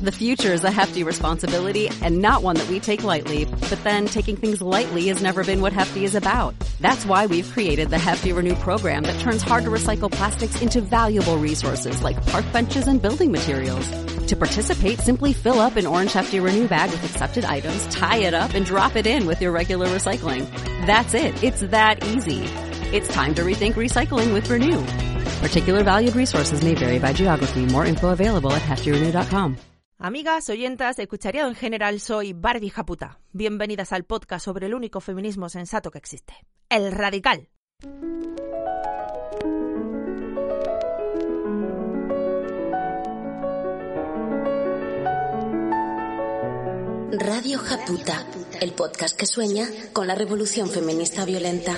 The future is a hefty responsibility and not one that we take lightly. But then taking things lightly has never been what Hefty is about. That's why we've created the Hefty Renew program that turns hard to recycle plastics into valuable resources like park benches and building materials. To participate, simply fill up an orange Hefty Renew bag with accepted items, tie it up, and drop it in with your regular recycling. That's it. It's that easy. It's time to rethink recycling with Renew. Particular valued resources may vary by geography. More info available at heftyrenew.com. Amigas, oyentas, escuchariado en general, soy Barbie Japuta. Bienvenidas al podcast sobre el único feminismo sensato que existe, el radical. Radio Japuta, el podcast que sueña con la revolución feminista violenta.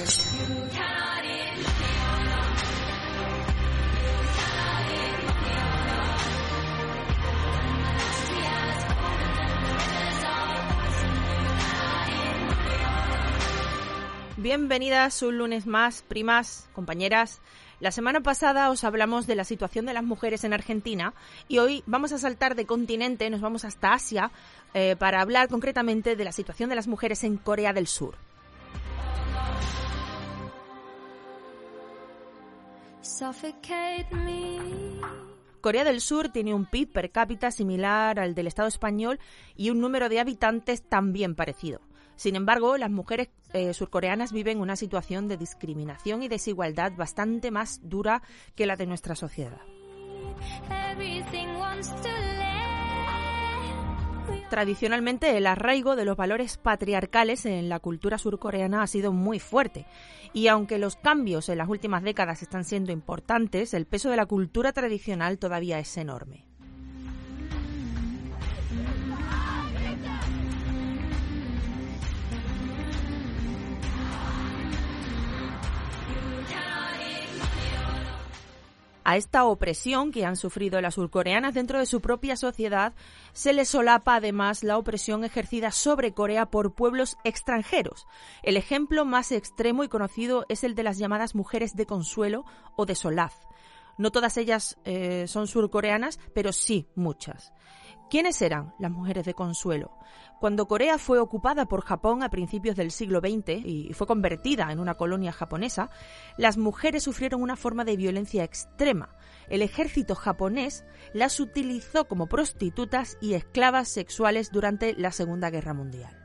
Bienvenidas un lunes más, primas, compañeras. La semana pasada os hablamos de la situación de las mujeres en Argentina y hoy vamos a saltar de continente, nos vamos hasta Asia para hablar concretamente de la situación de las mujeres en Corea del Sur. Corea del Sur tiene un PIB per cápita similar al del Estado español y un número de habitantes también parecido. Sin embargo, las mujeres surcoreanas viven una situación de discriminación y desigualdad bastante más dura que la de nuestra sociedad. Tradicionalmente, el arraigo de los valores patriarcales en la cultura surcoreana ha sido muy fuerte. Y aunque los cambios en las últimas décadas están siendo importantes, el peso de la cultura tradicional todavía es enorme. A esta opresión que han sufrido las surcoreanas dentro de su propia sociedad se le solapa además la opresión ejercida sobre Corea por pueblos extranjeros. El ejemplo más extremo y conocido es el de las llamadas mujeres de consuelo o de solaz. No todas ellas son surcoreanas, pero sí muchas. ¿Quiénes eran las mujeres de consuelo? Cuando Corea fue ocupada por Japón a principios del siglo XX y fue convertida en una colonia japonesa, las mujeres sufrieron una forma de violencia extrema. El ejército japonés las utilizó como prostitutas y esclavas sexuales durante la Segunda Guerra Mundial.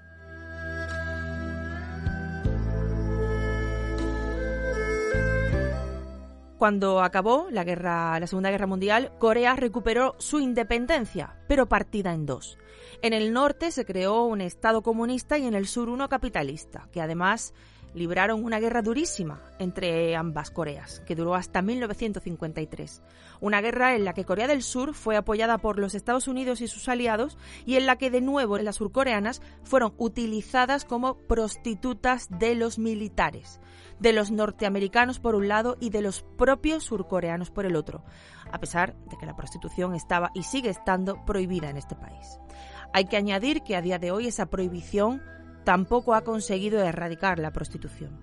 Cuando acabó la Segunda Guerra Mundial, Corea recuperó su independencia, pero partida en dos. En el norte se creó un Estado comunista y en el sur uno capitalista, que además libraron una guerra durísima entre ambas Coreas, que duró hasta 1953. Una guerra en la que Corea del Sur fue apoyada por los Estados Unidos y sus aliados y en la que de nuevo las surcoreanas fueron utilizadas como prostitutas de los militares, de los norteamericanos por un lado y de los propios surcoreanos por el otro, a pesar de que la prostitución estaba y sigue estando prohibida en este país. Hay que añadir que a día de hoy esa prohibición tampoco ha conseguido erradicar la prostitución.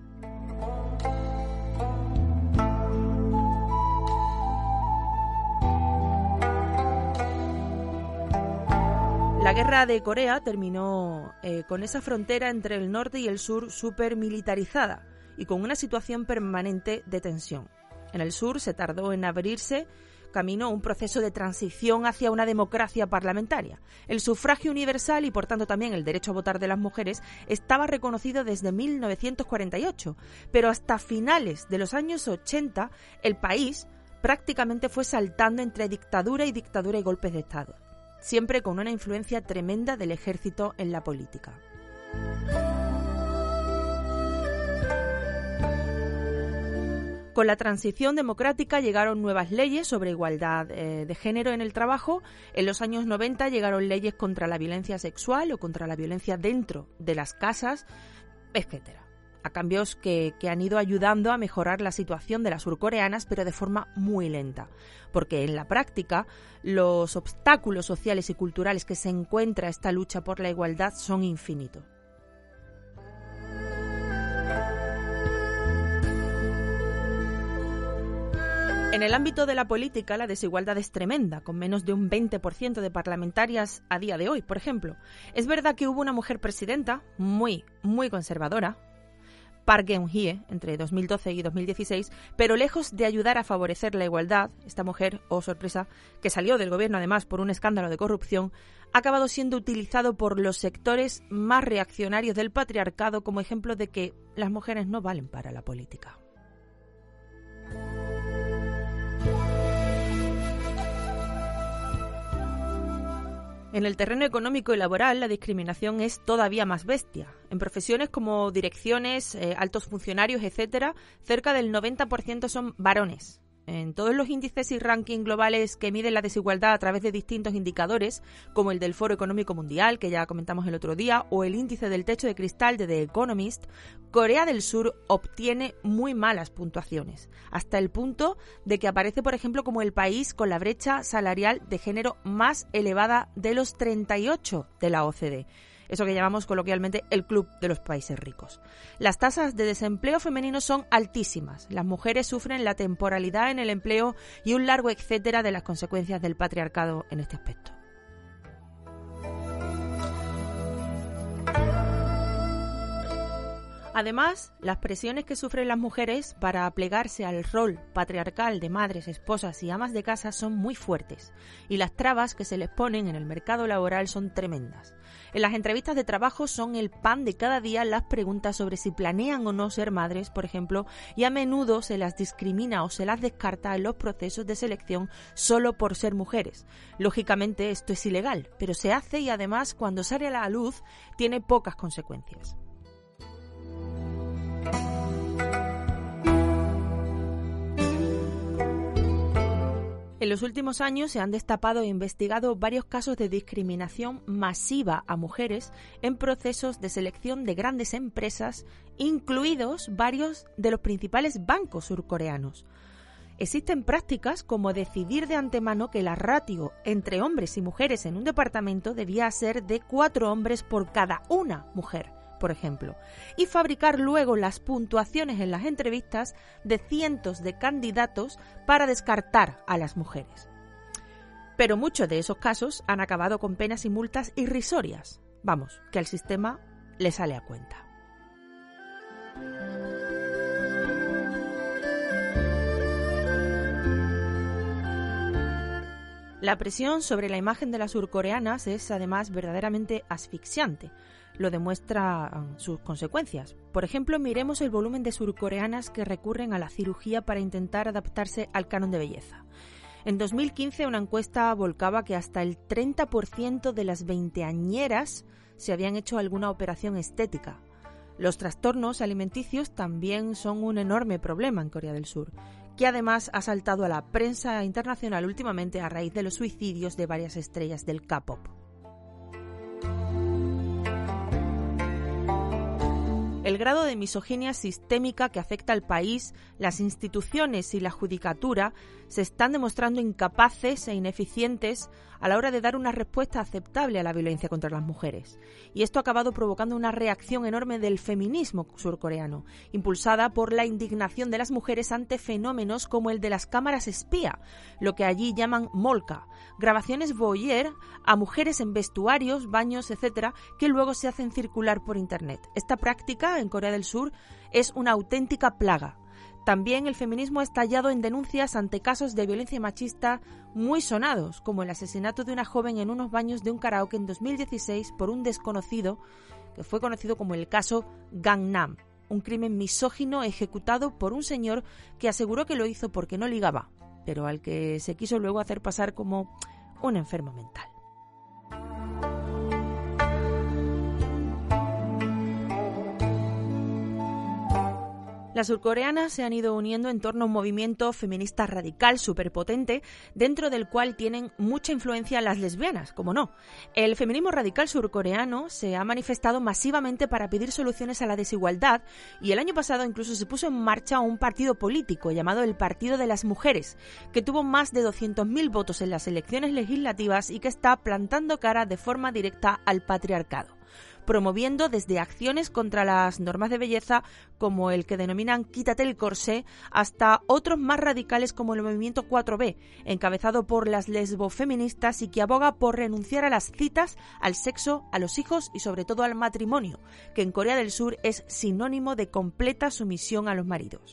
La guerra de Corea terminó con esa frontera entre el norte y el sur súper militarizada y con una situación permanente de tensión. En el sur se tardó en abrirse camino un proceso de transición hacia una democracia parlamentaria. El sufragio universal y, por tanto, también el derecho a votar de las mujeres estaba reconocido desde 1948, pero hasta finales de los años 80 el país prácticamente fue saltando entre dictadura y golpes de Estado, siempre con una influencia tremenda del ejército en la política. Con la transición democrática llegaron nuevas leyes sobre igualdad de género en el trabajo. En los años 90 llegaron leyes contra la violencia sexual o contra la violencia dentro de las casas, etcétera. A cambios que han ido ayudando a mejorar la situación de las surcoreanas, pero de forma muy lenta, porque en la práctica los obstáculos sociales y culturales que se encuentra esta lucha por la igualdad son infinitos. En En el ámbito de la política, la desigualdad es tremenda, con menos de un 20% de parlamentarias a día de hoy, por ejemplo. Es verdad que hubo una mujer presidenta muy conservadora, Park Geun-hye, entre 2012 y 2016, pero lejos de ayudar a favorecer la igualdad, esta mujer, oh sorpresa, que salió del gobierno además por un escándalo de corrupción, ha acabado siendo utilizado por los sectores más reaccionarios del patriarcado como ejemplo de que las mujeres no valen para la política. En el terreno económico y laboral, la discriminación es todavía más bestia. En profesiones como direcciones, altos funcionarios, etcétera, cerca del 90% son varones. En todos los índices y rankings globales que miden la desigualdad a través de distintos indicadores, como el del Foro Económico Mundial, que ya comentamos el otro día, o el índice del techo de cristal de The Economist, Corea del Sur obtiene muy malas puntuaciones, hasta el punto de que aparece, por ejemplo, como el país con la brecha salarial de género más elevada de los 38 de la OCDE. Eso que llamamos coloquialmente el club de los países ricos. Las tasas de desempleo femenino son altísimas. Las mujeres sufren la temporalidad en el empleo y un largo etcétera de las consecuencias del patriarcado en este aspecto. Además, las presiones que sufren las mujeres para plegarse al rol patriarcal de madres, esposas y amas de casa son muy fuertes, y las trabas que se les ponen en el mercado laboral son tremendas. En las entrevistas de trabajo son el pan de cada día las preguntas sobre si planean o no ser madres, por ejemplo, y a menudo se las discrimina o se las descarta en los procesos de selección solo por ser mujeres. Lógicamente esto es ilegal, pero se hace y además cuando sale a la luz tiene pocas consecuencias. En los últimos años se han destapado e investigado varios casos de discriminación masiva a mujeres en procesos de selección de grandes empresas, incluidos varios de los principales bancos surcoreanos. Existen prácticas como decidir de antemano que la ratio entre hombres y mujeres en un departamento debía ser de 4 hombres por cada una mujer, por ejemplo, y fabricar luego las puntuaciones en las entrevistas de cientos de candidatos para descartar a las mujeres. Pero muchos de esos casos han acabado con penas y multas irrisorias. Vamos, que al sistema le sale a cuenta. La presión sobre la imagen de las surcoreanas es además verdaderamente asfixiante. Lo demuestran sus consecuencias. Por ejemplo, miremos el volumen de surcoreanas que recurren a la cirugía para intentar adaptarse al canon de belleza. En 2015 una encuesta volcaba que hasta el 30% de las veinteañeras se habían hecho alguna operación estética. Los trastornos alimenticios también son un enorme problema en Corea del Sur, que además ha saltado a la prensa internacional últimamente a raíz de los suicidios de varias estrellas del K-pop. El grado de misoginia sistémica que afecta al país, las instituciones y la judicatura se están demostrando incapaces e ineficientes a la hora de dar una respuesta aceptable a la violencia contra las mujeres. Y esto ha acabado provocando una reacción enorme del feminismo surcoreano, impulsada por la indignación de las mujeres ante fenómenos como el de las cámaras espía, lo que allí llaman molca, grabaciones voyeur a mujeres en vestuarios, baños, etcétera, que luego se hacen circular por internet. Esta práctica en Corea del Sur es una auténtica plaga. También el feminismo ha estallado en denuncias ante casos de violencia machista muy sonados, como el asesinato de una joven en unos baños de un karaoke en 2016 por un desconocido que fue conocido como el caso Gangnam, un crimen misógino ejecutado por un señor que aseguró que lo hizo porque no ligaba, pero al que se quiso luego hacer pasar como un enfermo mental. Las surcoreanas se han ido uniendo en torno a un movimiento feminista radical superpotente, dentro del cual tienen mucha influencia las lesbianas, como no. El feminismo radical surcoreano se ha manifestado masivamente para pedir soluciones a la desigualdad y el año pasado incluso se puso en marcha un partido político llamado el Partido de las Mujeres, que tuvo más de 200.000 votos en las elecciones legislativas y que está plantando cara de forma directa al patriarcado. promoviendo desde acciones contra las normas de belleza como el que denominan Quítate el corsé, hasta otros más radicales como el movimiento 4B, encabezado por las lesbofeministas y que aboga por renunciar a las citas, al sexo, a los hijos y sobre todo al matrimonio, que en Corea del Sur es sinónimo de completa sumisión a los maridos.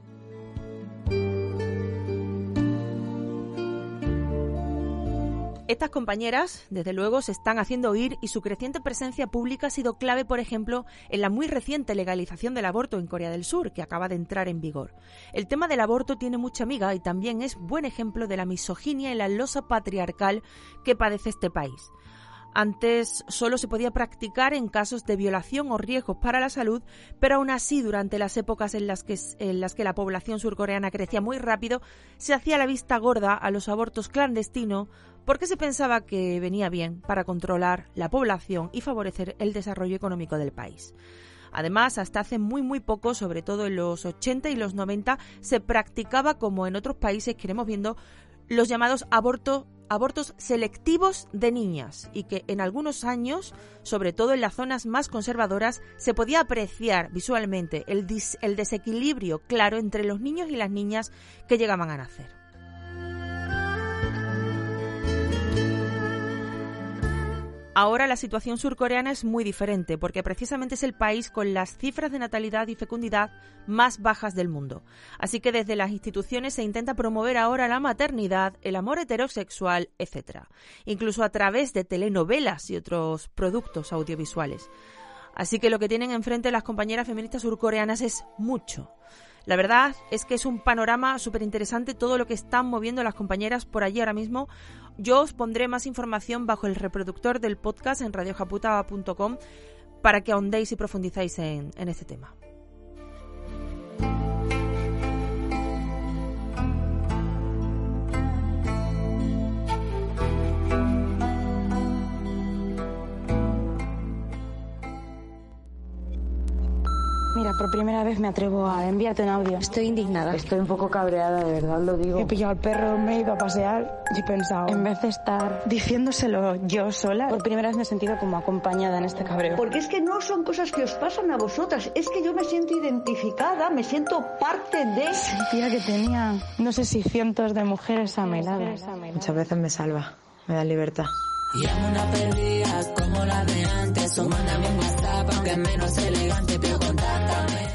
Estas compañeras, desde luego, se están haciendo oír y su creciente presencia pública ha sido clave, por ejemplo, en la muy reciente legalización del aborto en Corea del Sur, que acaba de entrar en vigor. El tema del aborto tiene mucha miga y también es buen ejemplo de la misoginia y la losa patriarcal que padece este país. Antes solo se podía practicar en casos de violación o riesgos para la salud, pero aún así, durante las épocas en las que la población surcoreana crecía muy rápido, se hacía la vista gorda a los abortos clandestinos porque se pensaba que venía bien para controlar la población y favorecer el desarrollo económico del país. Además, hasta hace muy poco, sobre todo en los 80 y los 90, se practicaba, como en otros países que iremos viendo, los llamados abortos selectivos de niñas, y que en algunos años, sobre todo en las zonas más conservadoras, se podía apreciar visualmente el desequilibrio claro entre los niños y las niñas que llegaban a nacer. Ahora la situación surcoreana es muy diferente porque precisamente es el país con las cifras de natalidad y fecundidad más bajas del mundo. Así que desde las instituciones se intenta promover ahora la maternidad, el amor heterosexual, etc. Incluso a través de telenovelas y otros productos audiovisuales. Así que lo que tienen enfrente las compañeras feministas surcoreanas es mucho. La verdad es que es un panorama súper interesante todo lo que están moviendo las compañeras por allí ahora mismo. Yo os pondré más información bajo el reproductor del podcast en radiojaputa.com para que ahondéis y profundizáis en este tema. Mira, por primera vez me atrevo a enviarte un audio. Estoy indignada. Estoy un poco cabreada, de verdad lo digo. He pillado al perro, me he ido a pasear y he pensado, en vez de estar diciéndoselo yo sola, por primera vez me he sentido como acompañada en este cabreo. Porque es que no son cosas que os pasan a vosotras, es que yo me siento identificada, me siento parte de... Sentía que tenía, no sé si cientos de mujeres a mi lado. Muchas veces me salva, me da libertad. Y amo una perdida como la de antes. O mándame un WhatsApp, aunque es menos elegante, pero contáctame.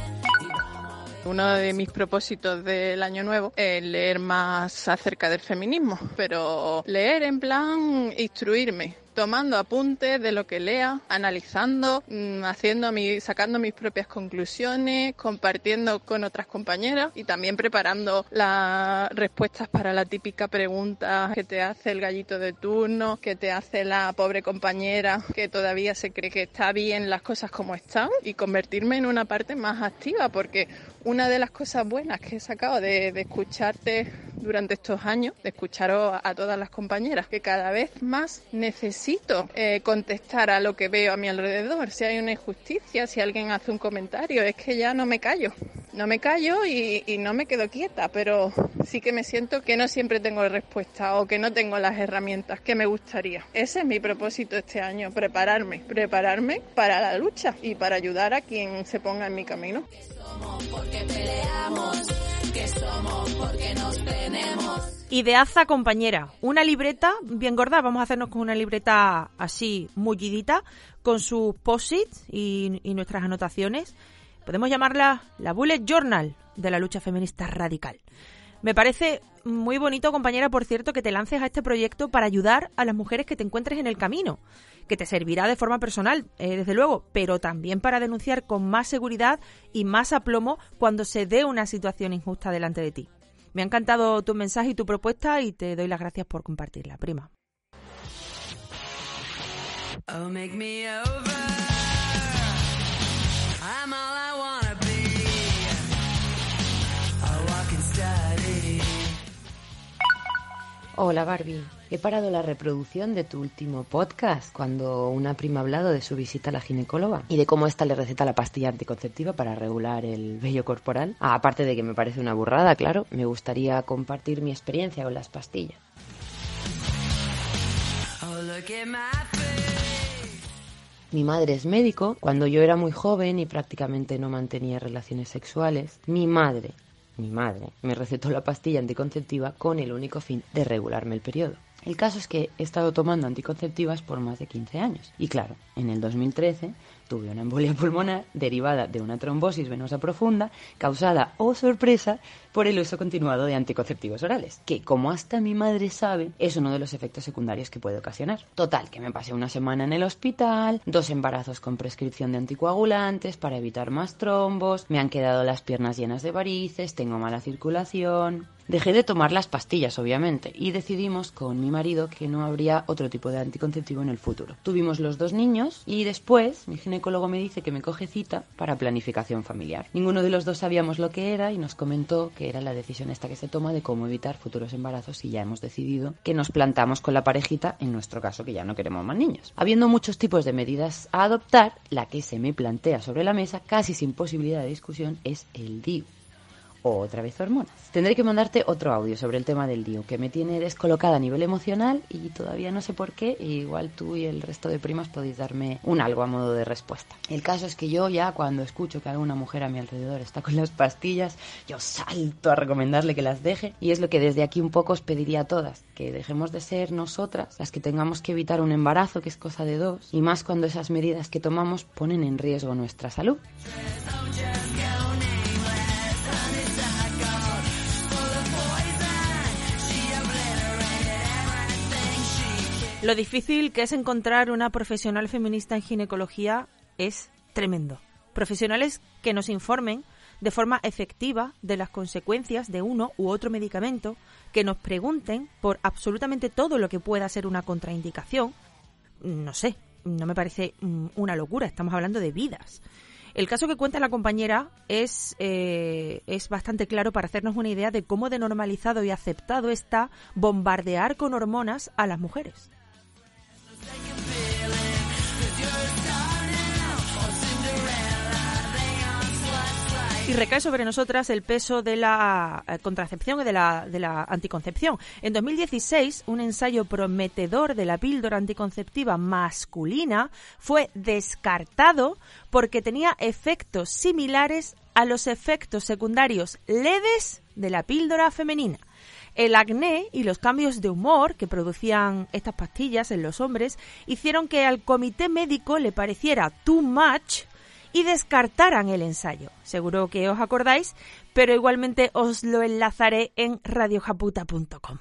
Uno de mis propósitos del año nuevo es leer más acerca del feminismo, pero leer en plan instruirme, tomando apuntes de lo que lea, analizando, sacando mis propias conclusiones, compartiendo con otras compañeras y también preparando las respuestas para la típica pregunta que te hace el gallito de turno, que te hace la pobre compañera que todavía se cree que está bien las cosas como están, y convertirme en una parte más activa, porque una de las cosas buenas que he sacado de escucharte durante estos años, de escucharos a todas las compañeras, que cada vez más necesito contestar a lo que veo a mi alrededor. Si hay una injusticia, si alguien hace un comentario, es que ya no me callo y no me quedo quieta, pero sí que me siento que no siempre tengo respuesta o que no tengo las herramientas que me gustaría. Ese es mi propósito este año, prepararme para la lucha y para ayudar a quien se ponga en mi camino. Somos porque peleamos, que somos porque nos tenemos. Ideaza, compañera, una libreta bien gorda, vamos a hacernos con una libreta así mullidita, con sus post-its y nuestras anotaciones. Podemos llamarla la Bullet Journal de la lucha feminista radical. Me parece muy bonito, compañera, por cierto, que te lances a este proyecto para ayudar a las mujeres que te encuentres en el camino, que te servirá de forma personal, desde luego, pero también para denunciar con más seguridad y más aplomo cuando se dé una situación injusta delante de ti. Me ha encantado tu mensaje y tu propuesta y te doy las gracias por compartirla, prima. Oh, make me over. I'm all I wanna be. A walking study. Hola Barbie, he parado la reproducción de tu último podcast cuando una prima ha hablado de su visita a la ginecóloga y de cómo ésta le receta la pastilla anticonceptiva para regular el vello corporal. Aparte de que me parece una burrada, claro, me gustaría compartir mi experiencia con las pastillas. Oh, look at my face. Mi madre es médico. Cuando yo era muy joven y prácticamente no mantenía relaciones sexuales, mi madre me recetó la pastilla anticonceptiva con el único fin de regularme el periodo. El caso es que he estado tomando anticonceptivas por más de 15 años. Y claro, en el 2013 tuve una embolia pulmonar derivada de una trombosis venosa profunda causada, oh sorpresa, por el uso continuado de anticonceptivos orales, que, como hasta mi madre sabe, es uno de los efectos secundarios que puede ocasionar. Total, que me pasé una semana en el hospital, 2 embarazos con prescripción de anticoagulantes para evitar más trombos, me han quedado las piernas llenas de varices, tengo mala circulación... Dejé de tomar las pastillas, obviamente, y decidimos con mi marido que no habría otro tipo de anticonceptivo en el futuro. Tuvimos los 2 niños y después mi ginecólogo me dice que me coge cita para planificación familiar. Ninguno de los dos sabíamos lo que era y nos comentó que era la decisión esta que se toma de cómo evitar futuros embarazos, y ya hemos decidido que nos plantamos con la parejita, en nuestro caso, que ya no queremos más niños. Habiendo muchos tipos de medidas a adoptar, la que se me plantea sobre la mesa, casi sin posibilidad de discusión, es el DIU. Otra vez hormonas. Tendré que mandarte otro audio sobre el tema del DIU, que me tiene descolocada a nivel emocional y todavía no sé por qué, e igual tú y el resto de primas podéis darme un algo a modo de respuesta. El caso es que yo ya, cuando escucho que alguna mujer a mi alrededor está con las pastillas, yo salto a recomendarle que las deje, y es lo que desde aquí un poco os pediría a todas, que dejemos de ser nosotras las que tengamos que evitar un embarazo, que es cosa de 2, y más cuando esas medidas que tomamos ponen en riesgo nuestra salud. Lo difícil que es encontrar una profesional feminista en ginecología es tremendo. Profesionales que nos informen de forma efectiva de las consecuencias de uno u otro medicamento, que nos pregunten por absolutamente todo lo que pueda ser una contraindicación. No sé, no me parece una locura, estamos hablando de vidas. El caso que cuenta la compañera es bastante claro para hacernos una idea de cómo de normalizado y aceptado está bombardear con hormonas a las mujeres. Y recae sobre nosotras el peso de la contracepción y de la anticoncepción. En 2016, un ensayo prometedor de la píldora anticonceptiva masculina fue descartado porque tenía efectos similares a los efectos secundarios leves de la píldora femenina. El acné y los cambios de humor que producían estas pastillas en los hombres hicieron que al comité médico le pareciera too much y descartaran el ensayo. Seguro que os acordáis, pero igualmente os lo enlazaré en radiojaputa.com.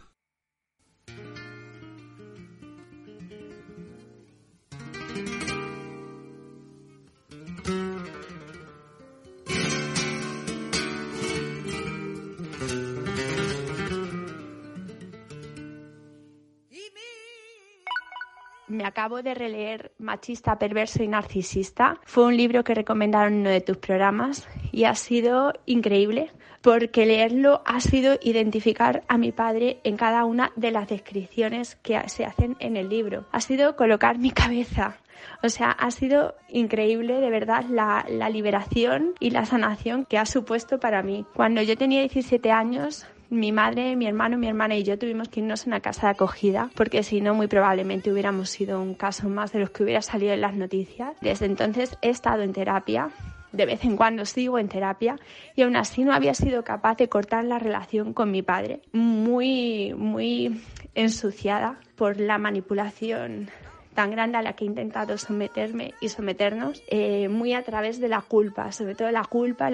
Me acabo de releer Machista, Perverso y Narcisista. Fue un libro que recomendaron en uno de tus programas y ha sido increíble, porque leerlo ha sido identificar a mi padre en cada una de las descripciones que se hacen en el libro. Ha sido colocar mi cabeza. O sea, ha sido increíble, de verdad, la liberación y la sanación que ha supuesto para mí. Cuando yo tenía 17 años... mi madre, mi hermano, mi hermana y yo tuvimos que irnos a una casa de acogida, porque si no, muy probablemente hubiéramos sido un caso más de los que hubiera salido en las noticias. Desde entonces he estado en terapia, de vez en cuando sigo en terapia, y aún así no había sido capaz de cortar la relación con mi padre, muy ensuciada por la manipulación tan grande a la que he intentado someterme y someternos, muy a través de la culpa, sobre todo la culpa.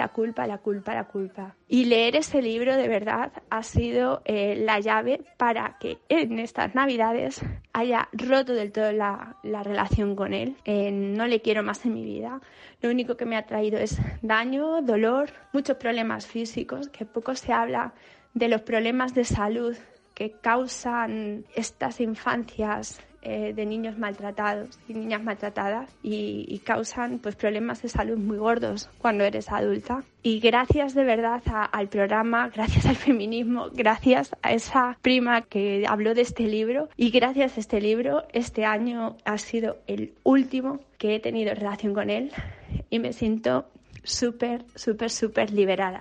Y leer ese libro de verdad ha sido la llave para que en estas Navidades haya roto del todo la relación con él. No le quiero más en mi vida. Lo único que me ha traído es daño, dolor, muchos problemas físicos, que poco se habla de los problemas de salud que causan estas infancias de niños maltratados y niñas maltratadas, y causan pues problemas de salud muy gordos cuando eres adulta. Y gracias de verdad al programa, gracias al feminismo, gracias a esa prima que habló de este libro, y gracias a este libro, este año ha sido el último que he tenido relación con él y me siento súper liberada.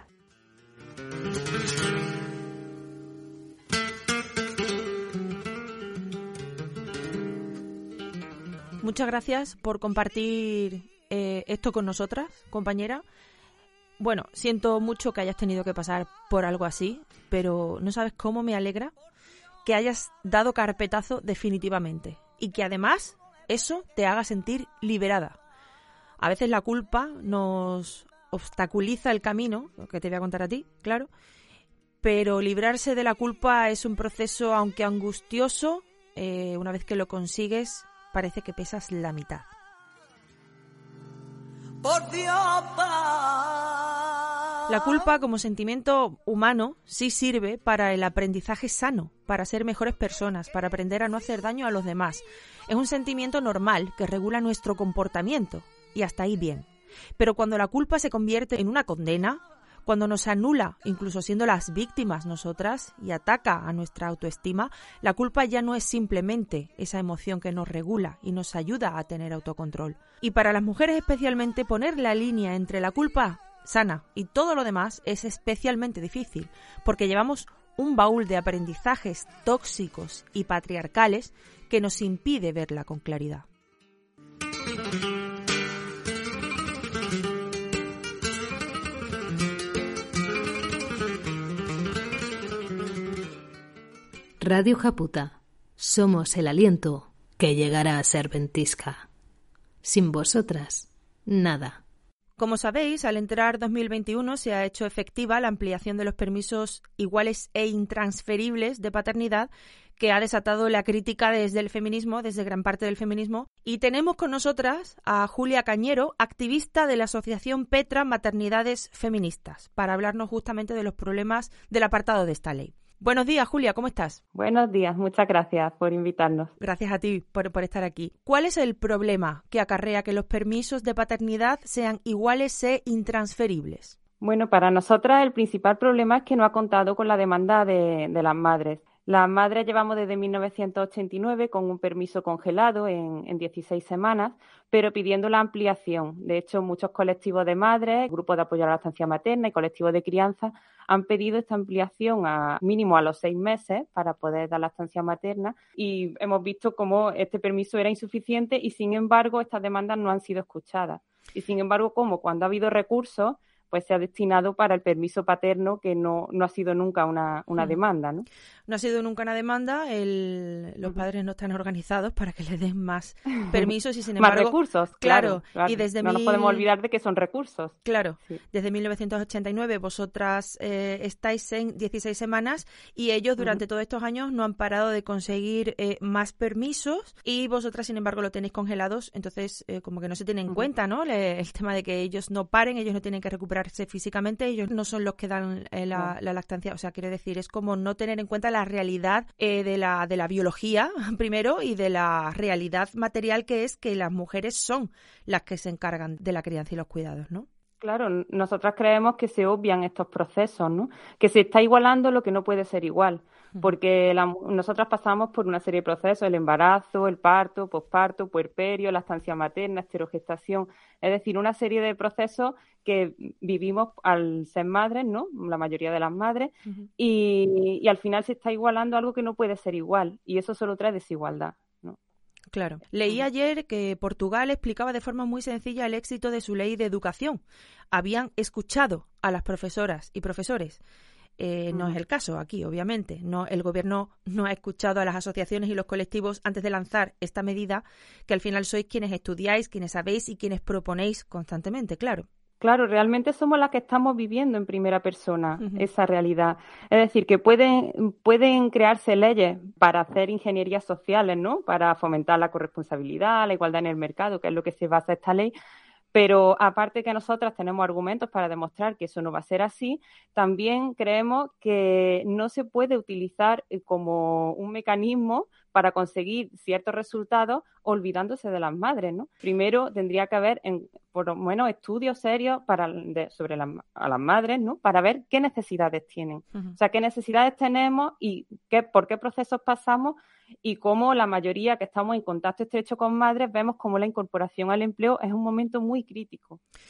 muchas gracias por compartir esto con nosotras, compañera. Bueno, siento mucho que hayas tenido que pasar por algo así, pero no sabes cómo me alegra que hayas dado carpetazo definitivamente y que además eso te haga sentir liberada. A veces la culpa nos obstaculiza el camino, lo que te voy a contar a ti, claro, pero librarse de la culpa es un proceso, aunque angustioso, una vez que lo consigues, parece que pesas la mitad. Por Dios, La culpa como sentimiento humano sí sirve para el aprendizaje sano, para ser mejores personas, para aprender a no hacer daño a los demás. Es un sentimiento normal que regula nuestro comportamiento y hasta ahí bien. Pero cuando la culpa se convierte en una condena, cuando nos anula, incluso siendo las víctimas nosotras, y ataca a nuestra autoestima, la culpa ya no es simplemente esa emoción que nos regula y nos ayuda a tener autocontrol. Y para las mujeres especialmente, poner la línea entre la culpa sana y todo lo demás es especialmente difícil, porque llevamos un baúl de aprendizajes tóxicos y patriarcales que nos impide verla con claridad. Radio Japuta. Somos el aliento que llegará a ser ventisca. Sin vosotras, nada. Como sabéis, al entrar 2021 se ha hecho efectiva la ampliación de los permisos iguales e intransferibles de paternidad, que ha desatado la crítica desde el feminismo, desde gran parte del feminismo. Y tenemos con nosotras a Julia Cañero, activista de la asociación Petra Maternidades Feministas, para hablarnos justamente de los problemas del apartado de esta ley. Buenos días, Julia, ¿cómo estás? Buenos días, muchas gracias por invitarnos. Gracias a ti por estar aquí. ¿Cuál es el problema que acarrea que los permisos de paternidad sean iguales e intransferibles? Bueno, para nosotras el principal problema es que no ha contado con la demanda de las madres. Las madres llevamos desde 1989 con un permiso congelado en 16 semanas, pero pidiendo la ampliación. De hecho, muchos colectivos de madres, grupos de apoyo a la lactancia materna y colectivos de crianza han pedido esta ampliación a mínimo a los 6 meses para poder dar lactancia materna, y hemos visto cómo este permiso era insuficiente y, sin embargo, estas demandas no han sido escuchadas. Y, sin embargo, como cuando ha habido recursos, pues se ha destinado para el permiso paterno, que no ha sido nunca una demanda, ¿no? No ha sido nunca una demanda, los padres no están organizados para que les den más permisos y, sin embargo... Más recursos, claro. Y desde no nos podemos olvidar de que son recursos. Claro, sí. Desde 1989 vosotras estáis en 16 semanas y ellos durante todos estos años no han parado de conseguir más permisos, y vosotras, sin embargo, lo tenéis congelados, entonces como que no se tiene en cuenta, ¿no? El tema de que ellos no paren, ellos no tienen que recuperarse físicamente, ellos no son los que dan la lactancia, o sea, quiere decir, es como no tener en cuenta la realidad de la biología, primero, y de la realidad material, que es que las mujeres son las que se encargan de la crianza y los cuidados, ¿no? Claro, nosotras creemos que se obvian estos procesos, ¿no? Que se está igualando lo que no puede ser igual, porque nosotras pasamos por una serie de procesos: el embarazo, el parto, posparto, puerperio, lactancia materna, esterogestación, es decir, una serie de procesos que vivimos al ser madres, ¿no? La mayoría de las madres, y al final se está igualando algo que no puede ser igual, y eso solo trae desigualdad, ¿no? Claro. Leí ayer que Portugal explicaba de forma muy sencilla el éxito de su ley de educación. Habían escuchado a las profesoras y profesores. No es el caso aquí, obviamente. No, el gobierno no ha escuchado a las asociaciones y los colectivos antes de lanzar esta medida, que al final sois quienes estudiáis, quienes sabéis y quienes proponéis constantemente, claro. Claro, realmente somos las que estamos viviendo en primera persona esa realidad. Es decir, que pueden crearse leyes para hacer ingenierías sociales, ¿no? Para fomentar la corresponsabilidad, la igualdad en el mercado, que es lo que se basa esta ley. Pero aparte que nosotras tenemos argumentos para demostrar que eso no va a ser así, también creemos que no se puede utilizar como un mecanismo para conseguir ciertos resultados olvidándose de las madres, ¿no? Primero tendría que haber por lo menos estudios serios sobre a las madres, ¿no? Para ver qué necesidades tienen. O sea, qué necesidades tenemos y por qué procesos pasamos, y cómo la mayoría que estamos en contacto estrecho con madres vemos cómo la incorporación al empleo es un momento muy crítico.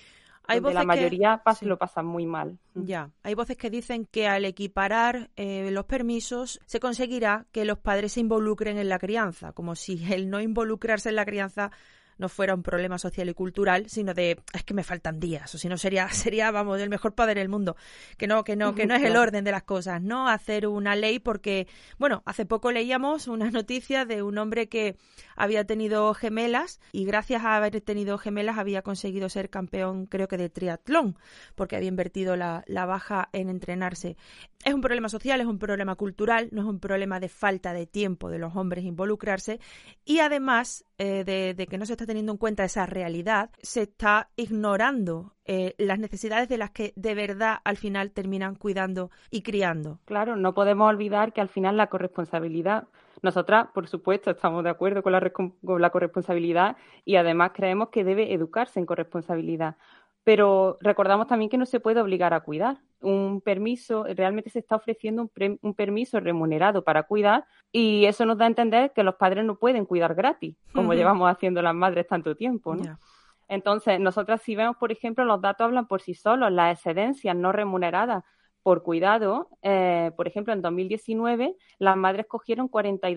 donde la mayoría lo pasan muy mal. Ya, hay voces que dicen que al equiparar los permisos se conseguirá que los padres se involucren en la crianza, como si el no involucrarse en la crianza no fuera un problema social y cultural, sino de, es que me faltan días, o si no sería, vamos, el mejor padre del mundo, que no es el orden de las cosas, no hacer una ley porque, bueno, hace poco leíamos una noticia de un hombre que había tenido gemelas y gracias a haber tenido gemelas había conseguido ser campeón, creo que de triatlón, porque había invertido la baja en entrenarse. Es un problema social, es un problema cultural, no es un problema de falta de tiempo de los hombres involucrarse y además de que no se está teniendo en cuenta esa realidad, se está ignorando las necesidades de las que de verdad al final terminan cuidando y criando. Claro, no podemos olvidar que al final la corresponsabilidad, nosotras por supuesto estamos de acuerdo con la corresponsabilidad y además creemos que debe educarse en corresponsabilidad. Pero recordamos también que no se puede obligar a cuidar. Un permiso, realmente se está ofreciendo un permiso remunerado para cuidar y eso nos da a entender que los padres no pueden cuidar gratis, como llevamos haciendo las madres tanto tiempo, ¿no? Yeah. Entonces, nosotras si vemos, por ejemplo, los datos hablan por sí solos, las excedencias no remuneradas por cuidado, por ejemplo, en 2019 las madres cogieron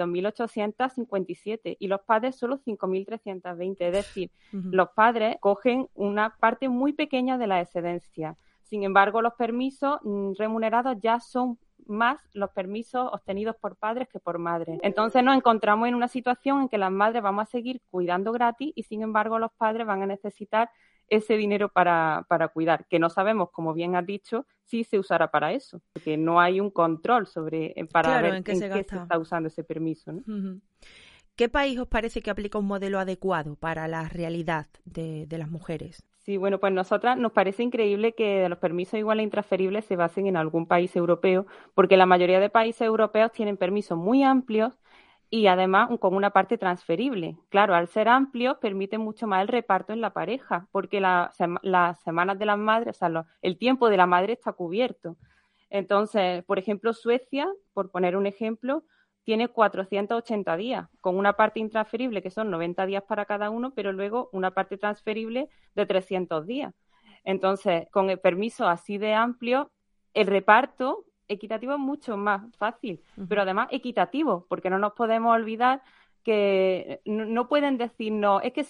42.857 y los padres solo 5.320. Es decir, los padres cogen una parte muy pequeña de la excedencia. Sin embargo, los permisos remunerados ya son más los permisos obtenidos por padres que por madres. Entonces nos encontramos en una situación en que las madres vamos a seguir cuidando gratis y, sin embargo, los padres van a necesitar ese dinero para cuidar, que no sabemos, como bien has dicho, si se usará para eso, porque no hay un control para ver en qué se está usando ese permiso, ¿no? ¿Qué país os parece que aplica un modelo adecuado para la realidad de las mujeres? Sí, bueno, pues nosotras nos parece increíble que los permisos iguales e intransferibles se basen en algún país europeo, porque la mayoría de países europeos tienen permisos muy amplios y además con una parte transferible. Claro, al ser amplios permite mucho más el reparto en la pareja, porque las semanas de las madres, o sea, el tiempo de la madre está cubierto. Entonces, por ejemplo, Suecia, por poner un ejemplo, tiene 480 días, con una parte intransferible que son 90 días para cada uno, pero luego una parte transferible de 300 días. Entonces, con el permiso así de amplio, el reparto equitativo es mucho más fácil, pero además equitativo, porque no nos podemos olvidar que no pueden decirnos, es que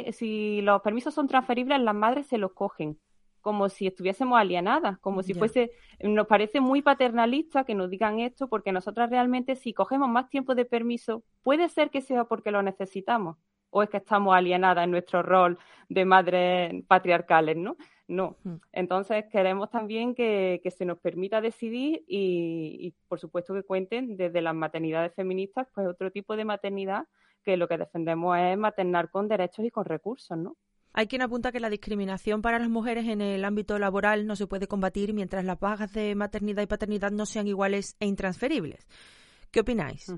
si los permisos son transferibles, las madres se los cogen, como si estuviésemos alienadas, como si fuese, nos parece muy paternalista que nos digan esto, porque nosotras realmente si cogemos más tiempo de permiso, puede ser que sea porque lo necesitamos, o es que estamos alienadas en nuestro rol de madres patriarcales, ¿no? No. Entonces queremos también que se nos permita decidir y por supuesto que cuenten desde las maternidades feministas, pues otro tipo de maternidad que lo que defendemos es maternar con derechos y con recursos, ¿no? Hay quien apunta que la discriminación para las mujeres en el ámbito laboral no se puede combatir mientras las bajas de maternidad y paternidad no sean iguales e intransferibles. ¿Qué opináis?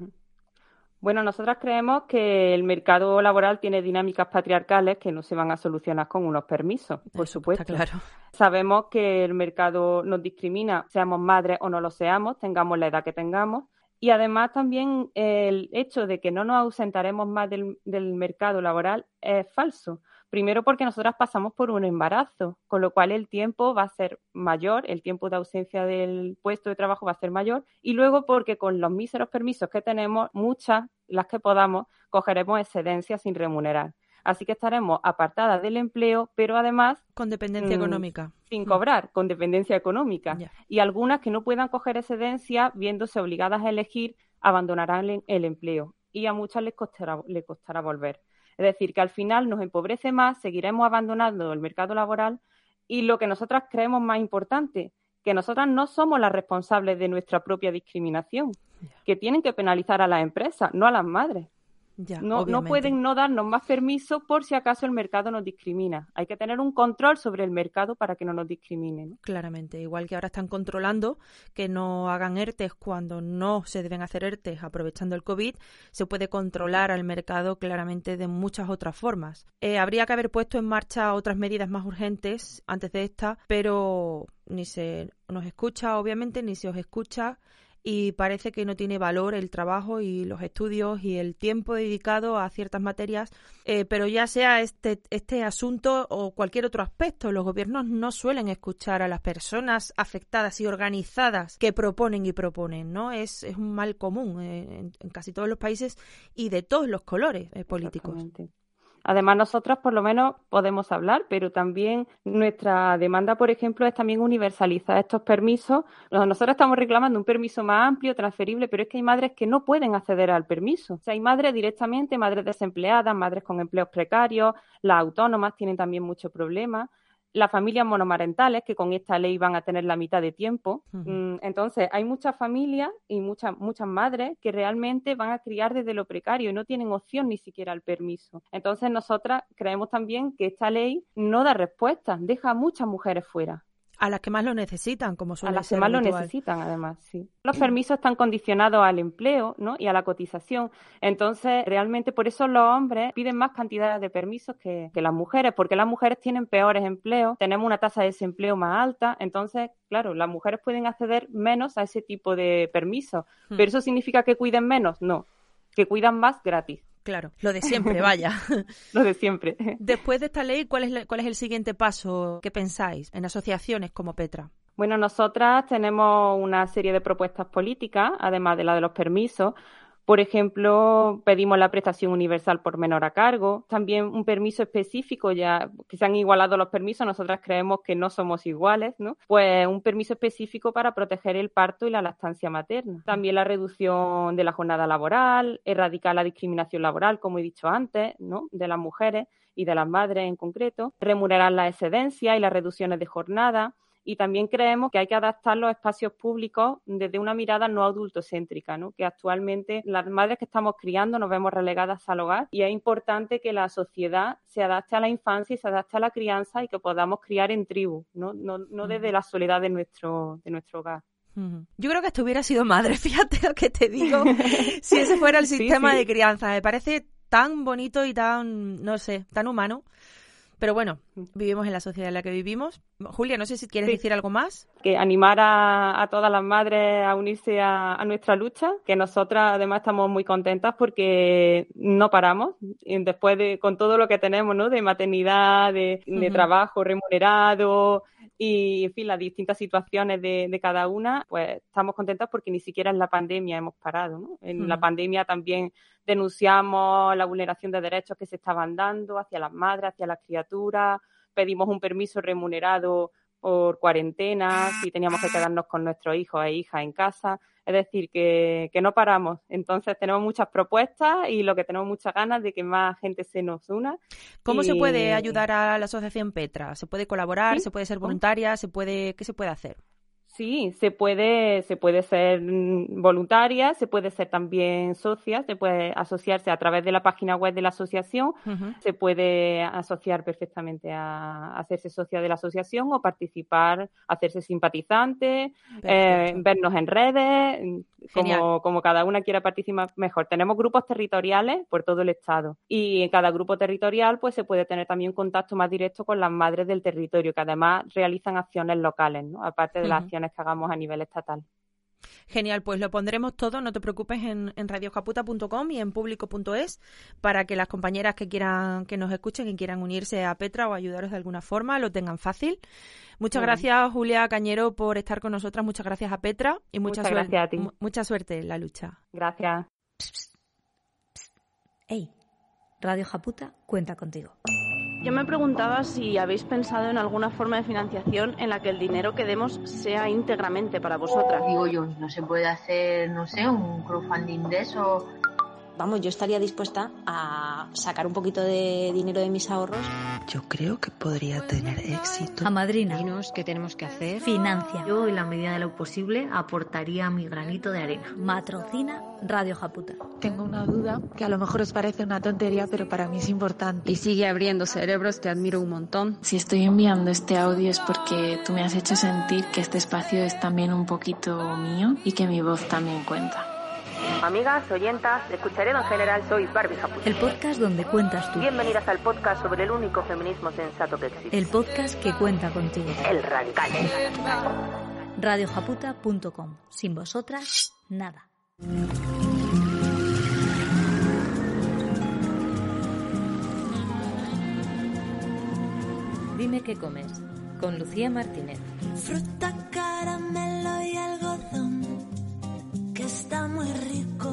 Bueno, nosotras creemos que el mercado laboral tiene dinámicas patriarcales que no se van a solucionar con unos permisos, por supuesto. Está claro. Sabemos que el mercado nos discrimina, seamos madres o no lo seamos, tengamos la edad que tengamos. Y además también el hecho de que no nos ausentaremos más del mercado laboral es falso. Primero porque nosotras pasamos por un embarazo, con lo cual el tiempo va a ser mayor, el tiempo de ausencia del puesto de trabajo va a ser mayor, y luego porque con los míseros permisos que tenemos, muchas, las que podamos, cogeremos excedencias sin remunerar. Así que estaremos apartadas del empleo, pero además... Con dependencia económica. Sin cobrar, con dependencia económica. Yeah. Y algunas que no puedan coger excedencia, viéndose obligadas a elegir, abandonarán el empleo. Y a muchas les costará volver. Es decir, que al final nos empobrece más, seguiremos abandonando el mercado laboral y lo que nosotras creemos más importante, que nosotras no somos las responsables de nuestra propia discriminación, que tienen que penalizar a las empresas, no a las madres. No pueden no darnos más permiso por si acaso el mercado nos discrimina. Hay que tener un control sobre el mercado para que no nos discriminen, ¿no? Claramente, igual que ahora están controlando que no hagan ERTEs cuando no se deben hacer ERTEs aprovechando el COVID, se puede controlar al mercado claramente de muchas otras formas. Habría que haber puesto en marcha otras medidas más urgentes antes de esta, pero ni se nos escucha, obviamente, ni se os escucha. y parece que no tiene valor el trabajo y los estudios y el tiempo dedicado a ciertas materias, pero ya sea este asunto o cualquier otro aspecto, los gobiernos no suelen escuchar a las personas afectadas y organizadas que proponen, ¿no? Es un mal común en casi todos los países y de todos los colores políticos. Además, nosotros por lo menos podemos hablar, pero también nuestra demanda, por ejemplo, es también universalizar estos permisos. Nosotros estamos reclamando un permiso más amplio, transferible, pero es que hay madres que no pueden acceder al permiso. O sea, hay madres directamente, madres desempleadas, madres con empleos precarios, las autónomas tienen también muchos problemas. Las familias monomarentales, que con esta ley van a tener la mitad de tiempo. Entonces, hay muchas familias y muchas madres que realmente van a criar desde lo precario y no tienen opción ni siquiera al permiso. Entonces, nosotras creemos también que esta ley no da respuesta, deja a muchas mujeres fuera. A las que más lo necesitan, como suele ser. A las que más lo necesitan, además, sí. Los permisos están condicionados al empleo, ¿no? Y a la cotización. Entonces, realmente, por eso los hombres piden más cantidades de permisos que las mujeres, porque las mujeres tienen peores empleos, tenemos una tasa de desempleo más alta. Entonces, claro, las mujeres pueden acceder menos a ese tipo de permisos. ¿Pero eso significa que cuiden menos? No, que cuidan más gratis. Claro, lo de siempre, vaya. Lo de siempre. Después de esta ley, ¿cuál es el siguiente paso que pensáis en asociaciones como Petra? Bueno, nosotras tenemos una serie de propuestas políticas, además de la de los permisos. Por ejemplo, pedimos la prestación universal por menor a cargo, también un permiso específico, ya que se han igualado los permisos, nosotras creemos que no somos iguales, ¿no? Pues un permiso específico para proteger el parto y la lactancia materna. También la reducción de la jornada laboral, erradicar la discriminación laboral, como he dicho antes, ¿no? De las mujeres y de las madres en concreto, remunerar las excedencias y las reducciones de jornada. Y también creemos que hay que adaptar los espacios públicos desde una mirada no adultocéntrica, ¿no? Que actualmente las madres que estamos criando nos vemos relegadas al hogar y es importante que la sociedad se adapte a la infancia y se adapte a la crianza y que podamos criar en tribu, no desde la soledad de nuestro hogar. Yo creo que esto hubiera sido madre, fíjate lo que te digo, si ese fuera el sistema de crianza. Me parece tan bonito y tan, no sé, tan humano. Pero bueno, vivimos en la sociedad en la que vivimos. Julia, no sé si quieres decir algo más. Que animar a todas las madres a unirse a nuestra lucha, que nosotras además estamos muy contentas porque no paramos. Y después con todo lo que tenemos, ¿no? De maternidad, de trabajo remunerado y, en fin, las distintas situaciones de cada una, pues estamos contentas porque ni siquiera en la pandemia hemos parado, ¿no? En la pandemia también denunciamos la vulneración de derechos que se estaban dando hacia las madres, hacia las criaturas, pedimos un permiso remunerado por cuarentena, si teníamos que quedarnos con nuestros hijos e hijas en casa, es decir, que no paramos. Entonces tenemos muchas propuestas y lo que tenemos muchas ganas de que más gente se nos una. ¿Cómo se puede ayudar a la Asociación Petra? ¿Se puede colaborar? ¿Sí? ¿Se puede ser voluntaria? ¿Qué se puede hacer? Sí, se puede ser voluntaria, se puede ser también socia, se puede asociarse a través de la página web de la asociación, se puede asociar perfectamente a hacerse socia de la asociación o participar, hacerse simpatizante, vernos en redes, como cada una quiera participar mejor. Tenemos grupos territoriales por todo el estado y en cada grupo territorial pues se puede tener también contacto más directo con las madres del territorio, que además realizan acciones locales, ¿no? Aparte de las acciones que hagamos a nivel estatal. Genial, pues lo pondremos todo, no te preocupes, en radiojaputa.com y en público.es para que las compañeras que nos escuchen y quieran unirse a Petra o ayudaros de alguna forma lo tengan fácil. Muchas gracias, Julia Cañero, por estar con nosotras. Muchas gracias a Petra y muchas gracias a ti. Mucha suerte en la lucha. Gracias. Hey, Radio Japuta cuenta contigo. Yo me preguntaba si habéis pensado en alguna forma de financiación en la que el dinero que demos sea íntegramente para vosotras. Digo yo, ¿no se puede hacer, no sé, un crowdfunding de eso? Vamos, yo estaría dispuesta a sacar un poquito de dinero de mis ahorros. Yo creo que podría tener éxito. Amadrina. Dinos qué tenemos que hacer. Financia. Yo, en la medida de lo posible, aportaría mi granito de arena. Matrocina Radio Japuta. Tengo una duda que a lo mejor os parece una tontería, pero para mí es importante. Y sigue abriendo cerebros, te admiro un montón. Si estoy enviando este audio es porque tú me has hecho sentir que este espacio es también un poquito mío y que mi voz también cuenta. Amigas, oyentas, escucharedo en general, soy Barbie Japuta. El podcast donde cuentas tú. Bienvenidas al podcast sobre el único feminismo sensato que existe. El podcast que cuenta contigo. El Radical. radiojaputa.com. Sin vosotras, nada. Dime qué comes, con Lucía Martínez. Fruta, caramelo y algodón, que está muy rico.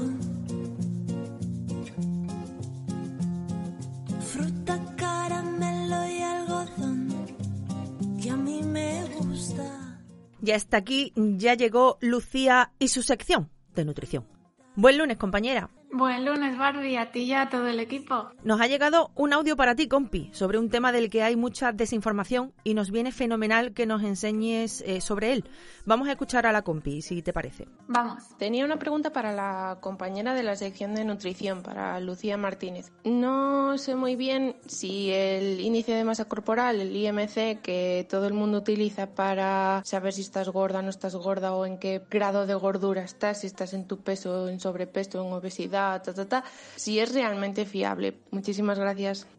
Fruta, caramelo y algodón, que a mí me gusta. Ya está aquí, ya llegó Lucía y su sección de nutrición. Buen lunes, compañera. Buen lunes, Barbie, a ti y a todo el equipo. Nos ha llegado un audio para ti, compi, sobre un tema del que hay mucha desinformación y nos viene fenomenal que nos enseñes sobre él. Vamos a escuchar a la compi, si te parece. Vamos. Tenía una pregunta para la compañera de la sección de nutrición, para Lucía Martínez. No sé muy bien si el índice de masa corporal, el IMC, que todo el mundo utiliza para saber si estás gorda, no estás gorda o en qué grado de gordura estás, si estás en tu peso, en sobrepeso, en obesidad, si es realmente fiable. Muchísimas gracias.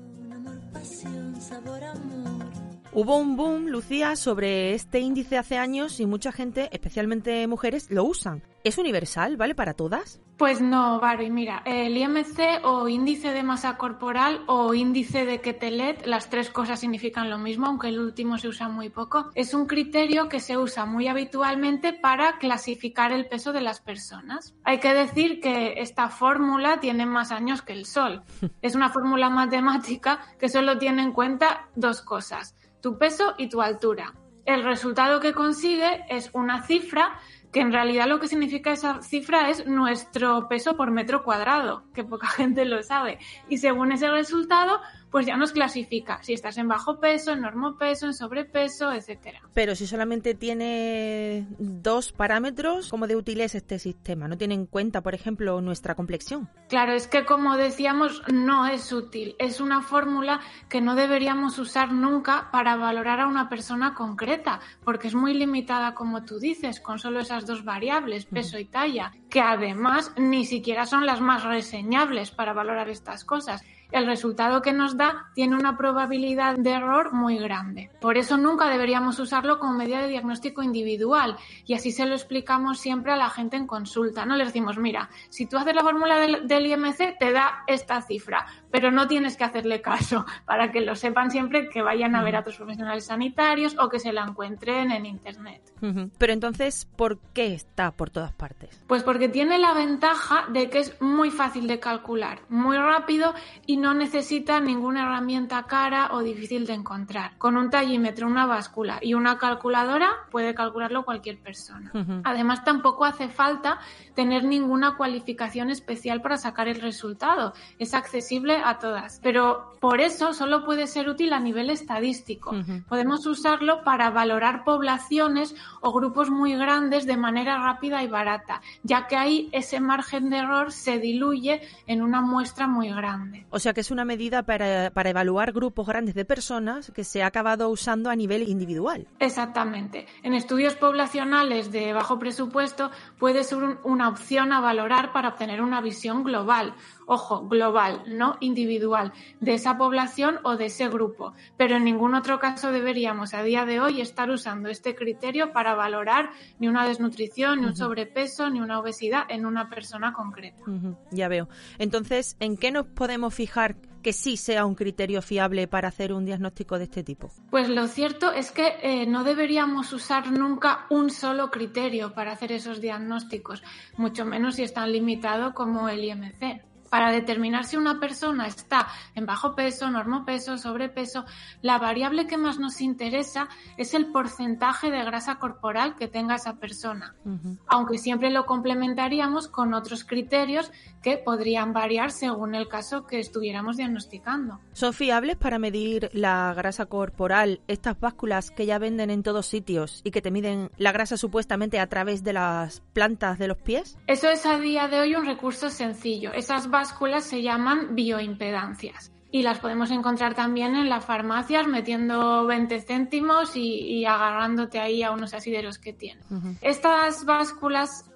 Hubo un boom, Lucía, sobre este índice hace años y mucha gente, especialmente mujeres, lo usan. ¿Es universal? ¿Vale para todas? Pues no, Barbie, mira, el IMC o índice de masa corporal o índice de Quetelet, las tres cosas significan lo mismo, aunque el último se usa muy poco. Es un criterio que se usa muy habitualmente para clasificar el peso de las personas. Hay que decir que esta fórmula tiene más años que el Sol. Es una fórmula matemática que solo tiene en cuenta dos cosas: tu peso y tu altura. El resultado que consigue es una cifra que en realidad lo que significa esa cifra es nuestro peso por metro cuadrado, que poca gente lo sabe. Y según ese resultado, pues ya nos clasifica si estás en bajo peso, en normopeso, en sobrepeso, etcétera. Pero si solamente tiene dos parámetros, ¿cómo de útil es este sistema? ¿No tiene en cuenta, por ejemplo, nuestra complexión? Claro, es que como decíamos, no es útil. Es una fórmula que no deberíamos usar nunca para valorar a una persona concreta, porque es muy limitada, como tú dices, con solo esas dos variables, peso y talla, que además ni siquiera son las más reseñables para valorar estas cosas. El resultado que nos da tiene una probabilidad de error muy grande. Por eso nunca deberíamos usarlo como medida de diagnóstico individual, y así se lo explicamos siempre a la gente en consulta. No les decimos, mira, si tú haces la fórmula del IMC te da esta cifra, pero no tienes que hacerle caso, para que lo sepan siempre, que vayan a ver a otros profesionales sanitarios o que se la encuentren en internet. Pero entonces, ¿por qué está por todas partes? Pues porque tiene la ventaja de que es muy fácil de calcular, muy rápido y no necesita ninguna herramienta cara o difícil de encontrar. Con un tallímetro, una báscula y una calculadora puede calcularlo cualquier persona. Además, tampoco hace falta tener ninguna cualificación especial para sacar el resultado. Es accesible a todas. Pero por eso solo puede ser útil a nivel estadístico. Podemos usarlo para valorar poblaciones o grupos muy grandes de manera rápida y barata, ya que ahí ese margen de error se diluye en una muestra muy grande. O sea que es una medida para evaluar grupos grandes de personas que se ha acabado usando a nivel individual. Exactamente. En estudios poblacionales de bajo presupuesto puede ser una opción a valorar para obtener una visión global. Ojo, global, no individual, de esa población o de ese grupo. Pero en ningún otro caso deberíamos a día de hoy estar usando este criterio para valorar ni una desnutrición, ni un sobrepeso, ni una obesidad en una persona concreta. Ya veo. Entonces, ¿en qué nos podemos fijar que sí sea un criterio fiable para hacer un diagnóstico de este tipo? Pues lo cierto es que no deberíamos usar nunca un solo criterio para hacer esos diagnósticos, mucho menos si es tan limitado como el IMC. Para determinar si una persona está en bajo peso, normopeso, sobrepeso, la variable que más nos interesa es el porcentaje de grasa corporal que tenga esa persona, aunque siempre lo complementaríamos con otros criterios que podrían variar según el caso que estuviéramos diagnosticando. ¿Son fiables para medir la grasa corporal estas básculas que ya venden en todos sitios y que te miden la grasa supuestamente a través de las plantas de los pies? Eso es a día de hoy un recurso sencillo. Esas básculas se llaman bioimpedancias y las podemos encontrar también en las farmacias metiendo 20 céntimos y agarrándote ahí a unos asideros que tienen. Estas básculas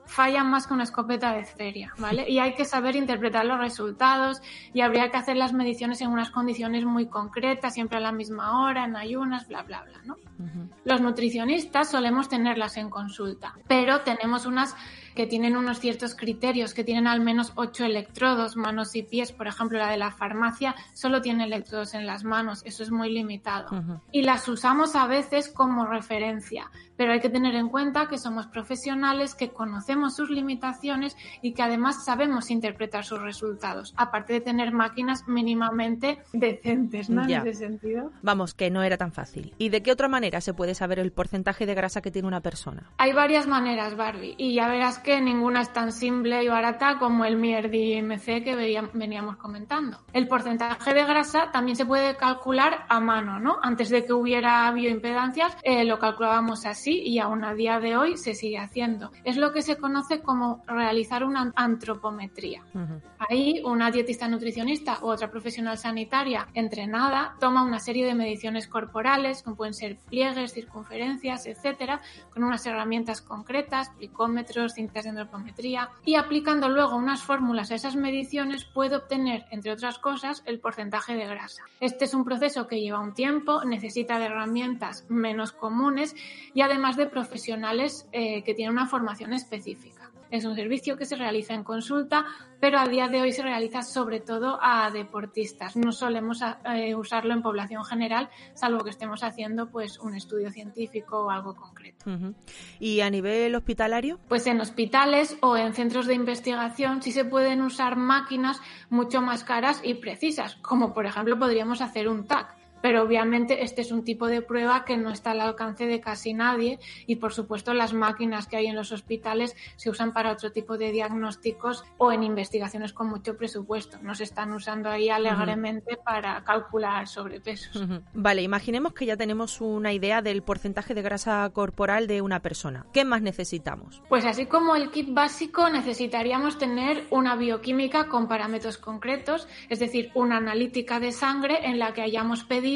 fallan más que una escopeta de feria, ¿vale? Y hay que saber interpretar los resultados y habría que hacer las mediciones en unas condiciones muy concretas, siempre a la misma hora, en ayunas, bla, bla, bla, ¿no? Los nutricionistas solemos tenerlas en consulta, pero tenemos unas que tienen unos ciertos criterios, que tienen al menos 8 electrodos, manos y pies. Por ejemplo, la de la farmacia solo tiene electrodos en las manos, eso es muy limitado. Y las usamos a veces como referencia, pero hay que tener en cuenta que somos profesionales, que conocemos sus limitaciones y que además sabemos interpretar sus resultados, aparte de tener máquinas mínimamente decentes, ¿no? Ya. En ese sentido. Vamos, que no era tan fácil. ¿Y de qué otra manera se puede saber el porcentaje de grasa que tiene una persona? Hay varias maneras, Barbie, y ya verás que ninguna es tan simple y barata como el MIER-IMC que veníamos comentando. El porcentaje de grasa también se puede calcular a mano, ¿no? Antes de que hubiera bioimpedancias, lo calculábamos así y aún a día de hoy se sigue haciendo. Es lo que se conoce como realizar una antropometría. Ahí una dietista nutricionista u otra profesional sanitaria entrenada toma una serie de mediciones corporales, como pueden ser pliegues, circunferencias, etcétera, con unas herramientas concretas, plicómetros, cintas de antropometría, y aplicando luego unas fórmulas a esas mediciones puede obtener, entre otras cosas, el porcentaje de grasa. Este es un proceso que lleva un tiempo, necesita de herramientas menos comunes y además de profesionales que tienen una formación específica. Es un servicio que se realiza en consulta, pero a día de hoy se realiza sobre todo a deportistas. No solemos usarlo en población general, salvo que estemos haciendo pues un estudio científico o algo concreto. ¿Y a nivel hospitalario? Pues en hospitales o en centros de investigación sí se pueden usar máquinas mucho más caras y precisas, como por ejemplo podríamos hacer un TAC. Pero obviamente este es un tipo de prueba que no está al alcance de casi nadie y por supuesto las máquinas que hay en los hospitales se usan para otro tipo de diagnósticos o en investigaciones con mucho presupuesto. No se están usando ahí alegremente para calcular sobrepesos. Vale, imaginemos que ya tenemos una idea del porcentaje de grasa corporal de una persona. ¿Qué más necesitamos? Pues así como el kit básico necesitaríamos tener una bioquímica con parámetros concretos, es decir, una analítica de sangre en la que hayamos pedido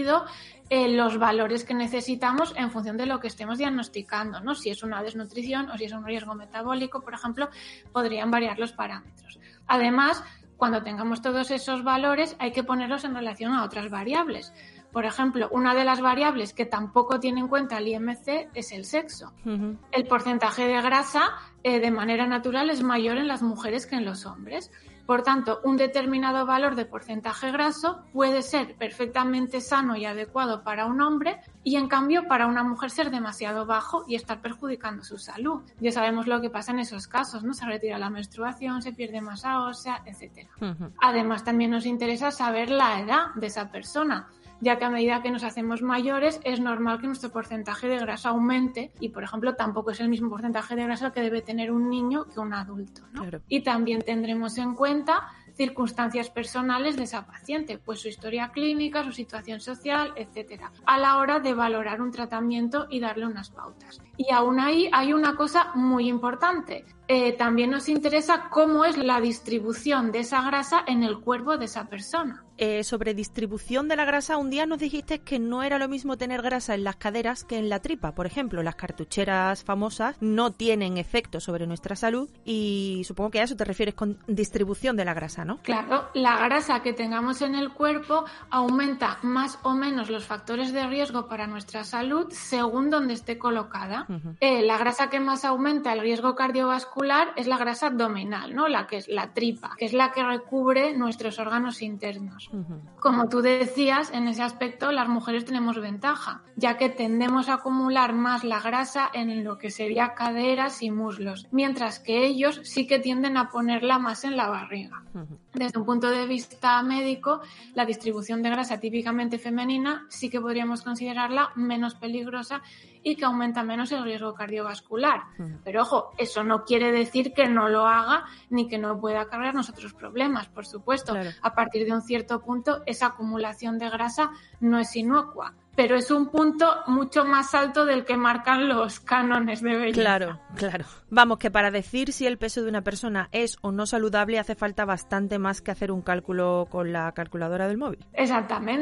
los valores que necesitamos en función de lo que estemos diagnosticando, ¿no? Si es una desnutrición o si es un riesgo metabólico, por ejemplo, podrían variar los parámetros. Además, cuando tengamos todos esos valores hay que ponerlos en relación a otras variables. Por ejemplo, una de las variables que tampoco tiene en cuenta el IMC es el sexo. El porcentaje de grasa de manera natural es mayor en las mujeres que en los hombres. Por tanto, un determinado valor de porcentaje graso puede ser perfectamente sano y adecuado para un hombre y, en cambio, para una mujer ser demasiado bajo y estar perjudicando su salud. Ya sabemos lo que pasa en esos casos, ¿no? Se retira la menstruación, se pierde masa ósea, etc. Además, también nos interesa saber la edad de esa persona, ya que a medida que nos hacemos mayores es normal que nuestro porcentaje de grasa aumente y, por ejemplo, tampoco es el mismo porcentaje de grasa que debe tener un niño que un adulto, ¿no? Claro. Y también tendremos en cuenta circunstancias personales de esa paciente, pues su historia clínica, su situación social, etcétera, a la hora de valorar un tratamiento y darle unas pautas. Y aún ahí hay una cosa muy importante. También nos interesa cómo es la distribución de esa grasa en el cuerpo de esa persona. Sobre distribución de la grasa, un día nos dijiste que no era lo mismo tener grasa en las caderas que en la tripa. Por ejemplo, las cartucheras famosas no tienen efecto sobre nuestra salud y supongo que a eso te refieres con distribución de la grasa, ¿no? Claro, la grasa que tengamos en el cuerpo aumenta más o menos los factores de riesgo para nuestra salud según donde esté colocada. La grasa que más aumenta el riesgo cardiovascular es la grasa abdominal, ¿no? La que es la tripa, que es la que recubre nuestros órganos internos. Como tú decías, en ese aspecto las mujeres tenemos ventaja, ya que tendemos a acumular más la grasa en lo que sería caderas y muslos, mientras que ellos sí que tienden a ponerla más en la barriga. Desde un punto de vista médico, la distribución de grasa típicamente femenina sí que podríamos considerarla menos peligrosa y que aumenta menos el riesgo cardiovascular. Pero ojo, eso no quiere decir que no lo haga ni que no pueda acarrearnos otros problemas, por supuesto. Claro. A partir de un cierto punto, esa acumulación de grasa no es inocua, pero es un punto mucho más alto del que marcan los cánones de belleza. Claro, claro. Vamos, que para decir si el peso de una persona es o no saludable hace falta bastante más que hacer un cálculo con la calculadora del móvil. Exactamente.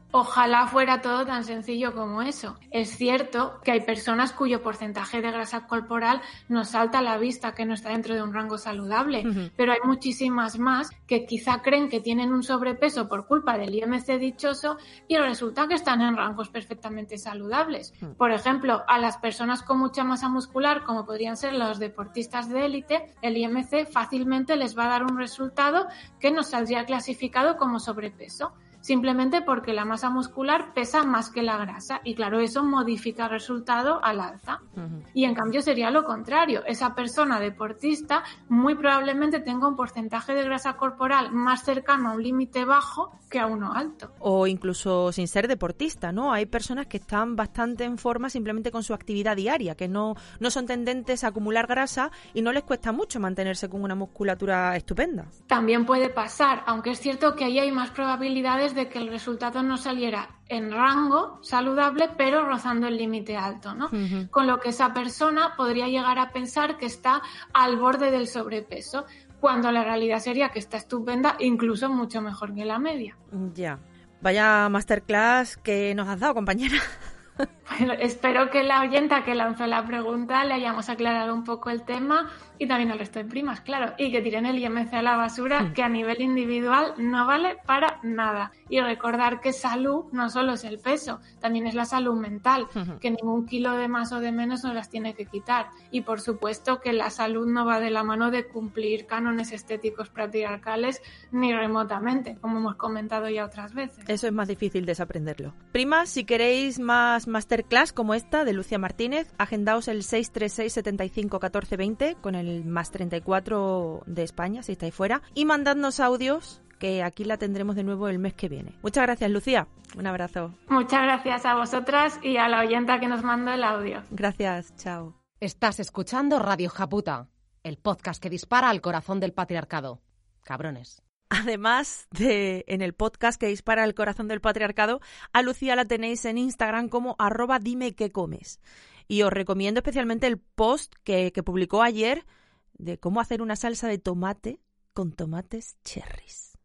Ojalá fuera todo tan sencillo como eso. Es cierto que hay personas cuyo porcentaje de grasa corporal nos salta a la vista, que no está dentro de un rango saludable, pero hay muchísimas más que quizá creen que tienen un sobrepeso por culpa del IMC dichoso y resulta que están en rangos perfectamente saludables. Por ejemplo, a las personas con mucha masa muscular, como podrían ser los deportistas de élite, el IMC fácilmente les va a dar un resultado que nos saldría clasificado como sobrepeso, simplemente porque la masa muscular pesa más que la grasa y claro, eso modifica el resultado al alza. Y en cambio sería lo contrario, esa persona deportista muy probablemente tenga un porcentaje de grasa corporal más cercano a un límite bajo que a uno alto. O incluso sin ser deportista, ¿no? Hay personas que están bastante en forma simplemente con su actividad diaria, que no son tendentes a acumular grasa y no les cuesta mucho mantenerse con una musculatura estupenda. También puede pasar, aunque es cierto que ahí hay más probabilidades de que el resultado no saliera en rango saludable, pero rozando el límite alto, ¿no? Con lo que esa persona podría llegar a pensar que está al borde del sobrepeso, cuando la realidad sería que está estupenda, incluso mucho mejor que la media. Ya. Vaya masterclass que nos has dado, compañera. Bueno, espero que la oyenta que lanzó la pregunta le hayamos aclarado un poco el tema y también al resto de primas, claro, y que tiren el IMC a la basura, que a nivel individual no vale para nada. Y recordar que salud no solo es el peso, también es la salud mental, que ningún kilo de más o de menos nos las tiene que quitar. Y por supuesto que la salud no va de la mano de cumplir cánones estéticos patriarcales ni remotamente, como hemos comentado ya otras veces. Eso es más difícil desaprenderlo. Primas, si queréis más masterclass como esta de Lucía Martínez, agendaos el 636 75 14 20 con el más 34 de España, si estáis fuera, y mandadnos audios, que aquí la tendremos de nuevo el mes que viene. Muchas gracias, Lucía. Un abrazo. Muchas gracias a vosotras y a la oyenta que nos mandó el audio. Gracias, chao. Estás escuchando Radio Japuta, el podcast que dispara al corazón del patriarcado. Cabrones. Además de en el podcast que dispara al corazón del patriarcado, a Lucía la tenéis en Instagram como @dimequecomes. Y os recomiendo especialmente el post que publicó ayer de cómo hacer una salsa de tomate con tomates cherries.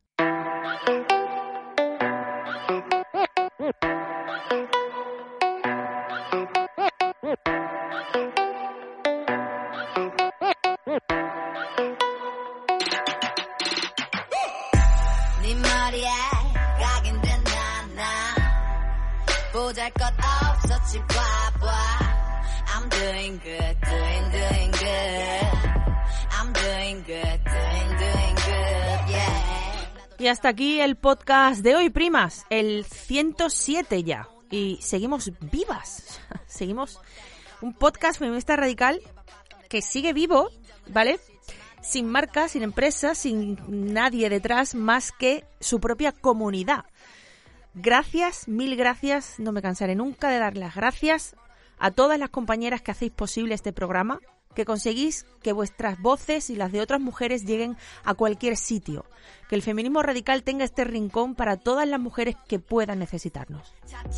I'm doing good, doing good. I'm doing good, doing good, yeah. Y hasta aquí el podcast de hoy, primas, el 107 ya. Y seguimos vivas. Seguimos un podcast feminista radical que sigue vivo, ¿vale? Sin marca, sin empresa, sin nadie detrás más que su propia comunidad. Gracias, mil gracias, no me cansaré nunca de dar las gracias a todas las compañeras que hacéis posible este programa, que conseguís que vuestras voces y las de otras mujeres lleguen a cualquier sitio, que el feminismo radical tenga este rincón para todas las mujeres que puedan necesitarnos.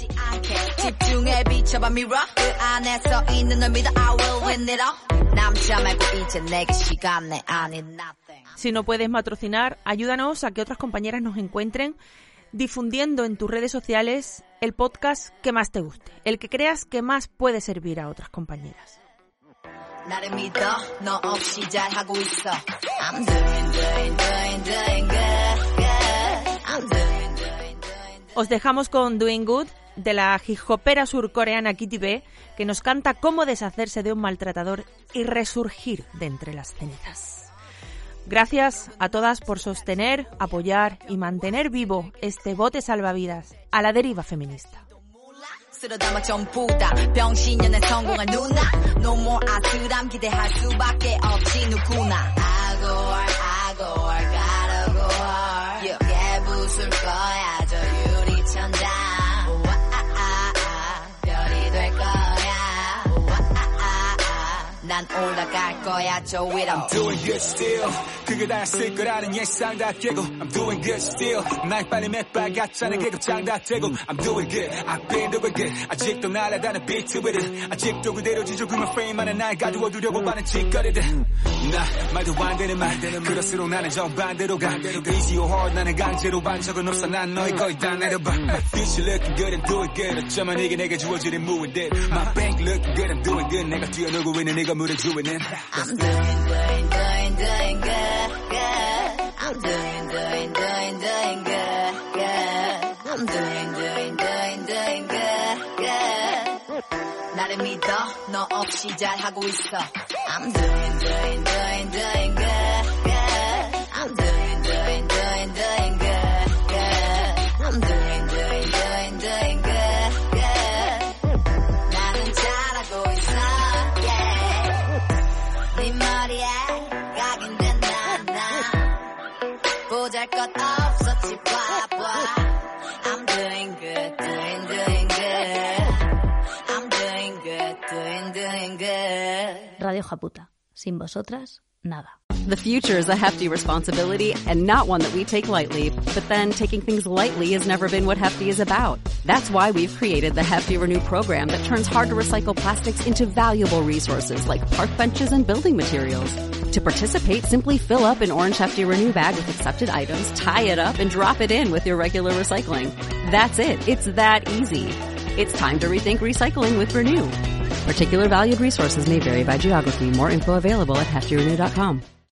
Si no puedes patrocinar, ayúdanos a que otras compañeras nos encuentren difundiendo en tus redes sociales el podcast que más te guste, el que creas que más puede servir a otras compañeras. Os dejamos con Doing Good de la hip-hopera surcoreana Kitty B, que nos canta cómo deshacerse de un maltratador y resurgir de entre las cenizas. Gracias a todas por sostener, apoyar y mantener vivo este bote salvavidas a la deriva feminista. 난 올라갈 거야 저 위로 I'm doing good still 그게 다였을 거라는 예상 다 깨고 I'm doing good still 날 빨리 맥발 같잖아 계급장 다 떼고 I'm doing good I've been doing good 아직도 날아다는 비트 with it 아직도 그대로 지저귀만 frame 안에 날 가두어두려고 하는 짓거리들 나 말도 안 되는 말 그럴수록 나는 정반대로 가 Easy or hard 나는 강제로 반 적은 없어 난 너희 거의 다 내려봐 My future looking good and doing good 어쩌면 이게 내게 주어지는 무인들 My bank looking good and doing good 내가 뛰어놀고 있는 네가 물어주는 I'm doing good good I'm doing good good I'm doing good 나를 믿어 너 없이 잘하고 있어 I'm doing good good I'm doing good I'm doing good 나는 잘하고 있어 네 머리에 각인된 나 보잘것 없었지 봐봐 I'm doing good I'm doing good Radio Japuta. Sin vosotras, nada. The future is a hefty responsibility and not one that we take lightly. But then taking things lightly has never been what Hefty is about. That's why we've created the Hefty Renew program that turns hard to recycle plastics into valuable resources like park benches and building materials. To participate, simply fill up an orange Hefty Renew bag with accepted items, tie it up, and drop it in with your regular recycling. That's it. It's that easy. It's time to rethink recycling with Renew. Particular valued resources may vary by geography. More info available at heftyrenew.com.